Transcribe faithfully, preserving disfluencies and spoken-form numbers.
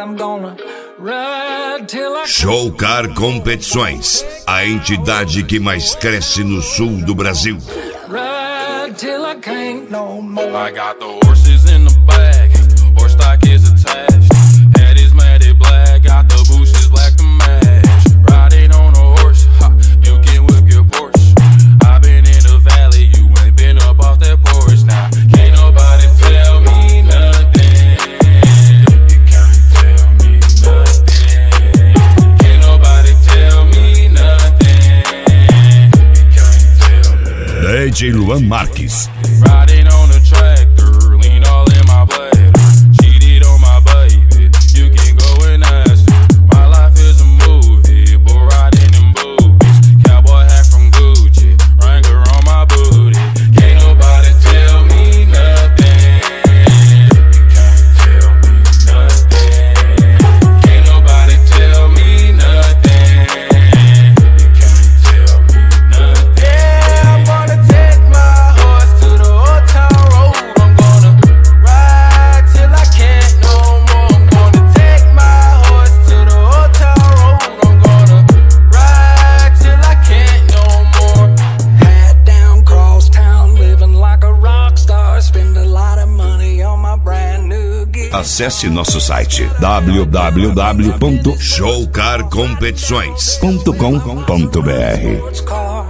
I'm gonna ride till I... Showcar Competições, a entidade que mais cresce no sul do Brasil. Ride till I can't no more. I got the horses in the back, horse stock is attached. Head is matted black, got the bushes black to match. Riding on a horse, ha, you can whip your Porsche. I've been in the valley, you ain't been up off that porch. Now, can't nobody tell me nothing. You can't tell me nothing. Can't nobody tell me nothing. You can't tell me. D J Luan Marques. Riding on a tractor, lean all in my bladder. Cheated on my baby, you can go and ask her. My life is a movie, bull riding in boobies. Cowboy hat from Gucci, Wrangler on my booty. Can't nobody tell me nothing. You can't tell me nothing. Can't nobody tell me nothing. You can't tell me nothing. Yeah, I'm gonna take my horse to the old town road. I'm gonna ride till I can't no more. I'm gonna take my horse to the old town road. I'm gonna ride till I can't no more. Hat down, cross town, living like a rock star. Spend a lot of money on my brand new gear. Acesse nosso site w w w ponto showcar competições ponto com ponto b r. Sports car.